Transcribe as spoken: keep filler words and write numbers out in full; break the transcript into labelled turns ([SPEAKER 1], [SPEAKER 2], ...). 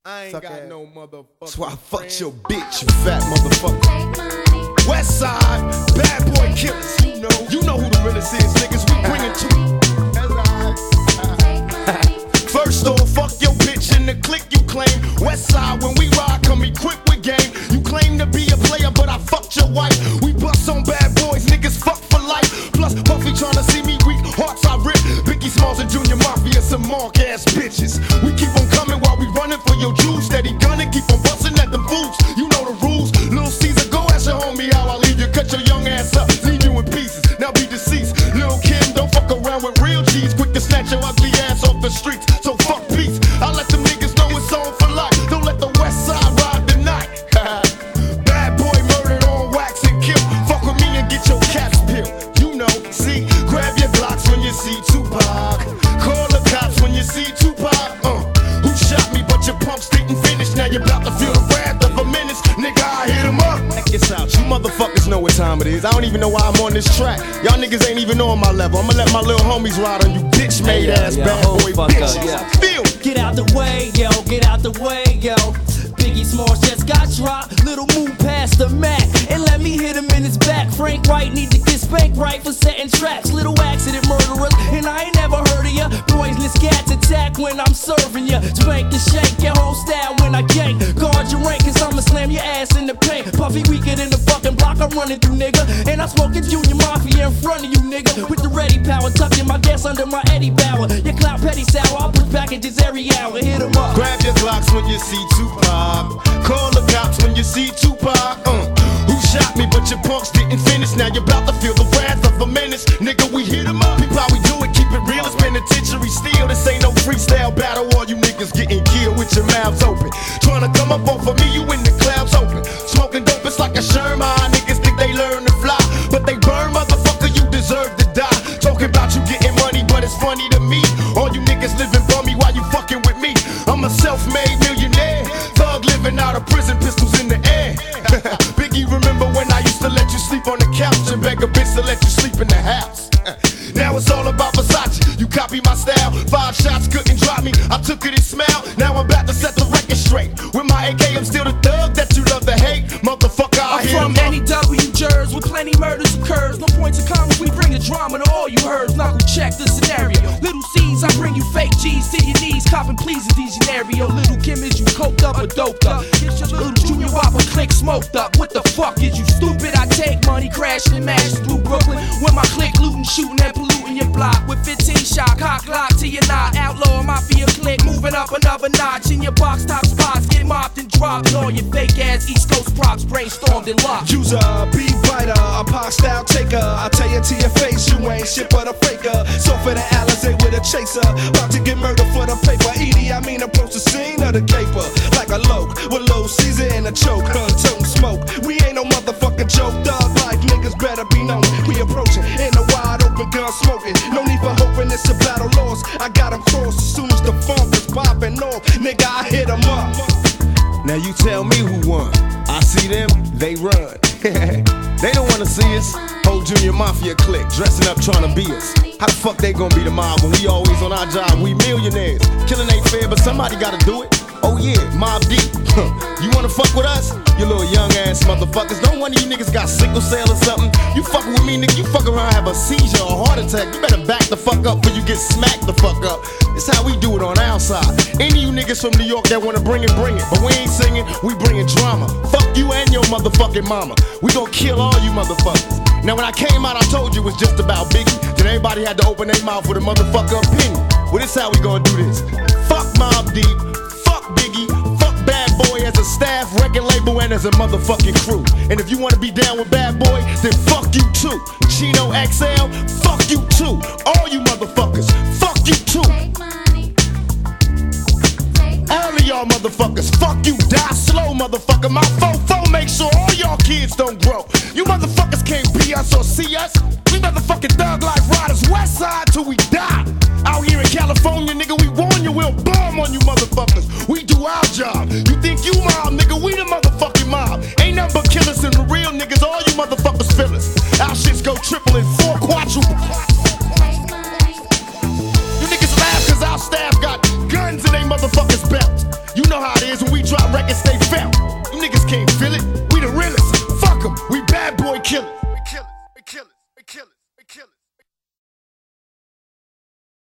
[SPEAKER 1] I ain't
[SPEAKER 2] Suck
[SPEAKER 1] got
[SPEAKER 2] ass.
[SPEAKER 1] no motherfucker.
[SPEAKER 2] That's why I fucked your bitch, you fat motherfucker. West side, bad boy killers. You know, you know who the realest is, niggas. We bring it to you. First off, fuck your bitch in the clique you claim. West side, when we ride, come equipped with game. You claim to be a player, but I fucked your wife. We bust on bad boys, niggas fuck for life. Plus, Puffy tryna see me weak, hearts I rip. Biggie Smalls and Junior Mafia, some mark ass bitches. We keep on coming while we running for your Jews. Steady gunning, keep on busting at them fools. You know the rules. Lil Caesar, go ask your homie how I leave you. Cut your young ass up, leave you in pieces. Now be deceased. Lil Kim, don't fuck around with real G's. Quick to snatch your ugly ass off the streets. So fuck peace. I let them niggas know it's on for life. Don't let the West Side ride the night. Bad boy murdered on wax and kill. Fuck with me and get your caps peeled. You know, see, grab your Glocks when you see Tupac. Call the cops when you see Tupac. Uh, who shot me but your pumps didn't finish. Now you're about to feel the wrath of a menace. Nigga, I hit him up. Check this out, you motherfuckers know what time it is. I don't even know why I'm on this track. Y'all niggas ain't even on my level. I'ma let my little homies ride on you bitch made
[SPEAKER 3] Hey,
[SPEAKER 2] ass
[SPEAKER 3] yeah,
[SPEAKER 2] bad
[SPEAKER 3] yeah,
[SPEAKER 2] boy
[SPEAKER 3] fuck
[SPEAKER 2] bitches.
[SPEAKER 3] up, yeah.
[SPEAKER 2] Feel
[SPEAKER 3] Get out the way, yo, get out the way, yo. Biggie Smalls just got dropped. Little move past the Mac and let me hit him in his back. Frank White need to get spanked right for setting traps. Little accident murderers, and I ain't never heard of ya. Poisonous cats attack when I'm serving ya. Spank and shake your whole style when I yank. Guard your rank, cause I'ma slam your ass in the paint. Puffy weaker than the fucking block I'm running through, nigga. And I'm smoking Junior Mafia in front of you, nigga. With the ready power, tucking my gas under my Eddie Bauer. Your clout petty sour, I'll push packages every hour. Hit 'em up.
[SPEAKER 2] grab your Glocks when you see Tupac. Call the cops when you see Tupac. Uh, who shot me but your punks didn't finish. Now you're about to feel the wrath of a menace. Nigga, we hit 'em up. People, how we do it, keep it real. It's penitentiary steel. This ain't no freestyle battle. All you niggas getting killed with your mouths open. Tryna come up off of me, you in the clouds open. Smoking dope, it's like a Sherman. Niggas think they learn to fly, but they burn, motherfucker, you deserve to die. Talking about you getting money, but it's funny to me. All you niggas living bummy while you fucking with me. I'm a self-made millionaire, thug living out of prison, pistols in the air. Biggie, remember when I used to let you sleep on the couch and beg a bitch to let you sleep in the house? Now it's all about Versace, you copy my style. Five shots couldn't drop me, I took it and smiled. Now I'm about to set the record straight. With my A K, I'm still the thug that you love to hate. Motherfucker, I
[SPEAKER 4] I'm
[SPEAKER 2] hit
[SPEAKER 4] from
[SPEAKER 2] him up.
[SPEAKER 4] N E W Jers with plenty murders occurs. No points of comments, we bring the drama to all you heard. Knuckle check the scenario. Little C's, I bring you fake G's to your knees. Copping please in these scenario. Little Kim, is you coked up or doped up? Get your little Junior Whopper click smoked up. What the fuck is you stupid? I take money crashing and mashing through Brooklyn. With my click looting, shooting and polluting your block. With fifteen shot, cock lock to your knot. Outlaw mafia click, moving up another notch. In your box top spots, get mopped and dropped. All your fake ass East Coast props brainstormed and locked.
[SPEAKER 5] User, beat writer, a pop style taker. I tell you to your face, you ain't shit but a faker. So for the Alizé with a chaser, about to get murdered for the paper. Edie, I mean approach the scene of the caper like a loke with low Caesar and a choke. Tongue smoke, we ain't no motherfucking joke. Thug life niggas better be known. We approaching in a wide open gun smoking. No need for hoping it's a battle lost. I got 'em crossed as soon as the funk is popping off. Nigga, I hit 'em up.
[SPEAKER 2] Now you tell me who won. I see them, they run. They don't wanna see us. Whole Junior Mafia clique dressing up trying to be us. How the fuck they gonna be the mob when we always on our job? We millionaires. Killing ain't fair, but somebody gotta do it. Oh yeah, Mob Deep. You wanna fuck with us? You little young ass motherfuckers. Don't one of you niggas got sickle cell or something? You fucking with me, nigga, you fuck around, have a seizure or heart attack. You better back the fuck up before you get smacked the fuck up. It's how we do it on our side. Any of you niggas from New York that wanna bring it, bring it. But we ain't singing, we bringing drama. Fuck you and your motherfucking mama. We gon' kill all you motherfuckers. Now when I came out, I told you it was just about Biggie. Then everybody had to open their mouth with a motherfucker opinion. Well, this how we gonna do this. Fuck Mob Deep. Biggie, fuck Bad Boy as a staff, record label, and as a motherfucking crew. And if you wanna be down with Bad Boy, then fuck you too. Chino X L, fuck you too. All you motherfuckers, fuck you too. All of y'all motherfuckers, fuck you, die slow, motherfucker. My fofo make sure all y'all kids don't grow. You motherfuckers can't be us or see us. We motherfucking thug life riders, West Side till we die. Out here in California, nigga, we warn you, we'll bomb on you motherfuckers. We do our job. You think you mob, nigga, we the motherfucking mob. Ain't nothing but killers and the real niggas, all you motherfuckers feel us. Our shits go triple and four quadruple. You niggas laugh cause our staff got guns in they motherfuckers belt. You know how it is when feel it? We the realest. Fuck 'em, we bad boy killers. We killers, we killers, we killers, we killers.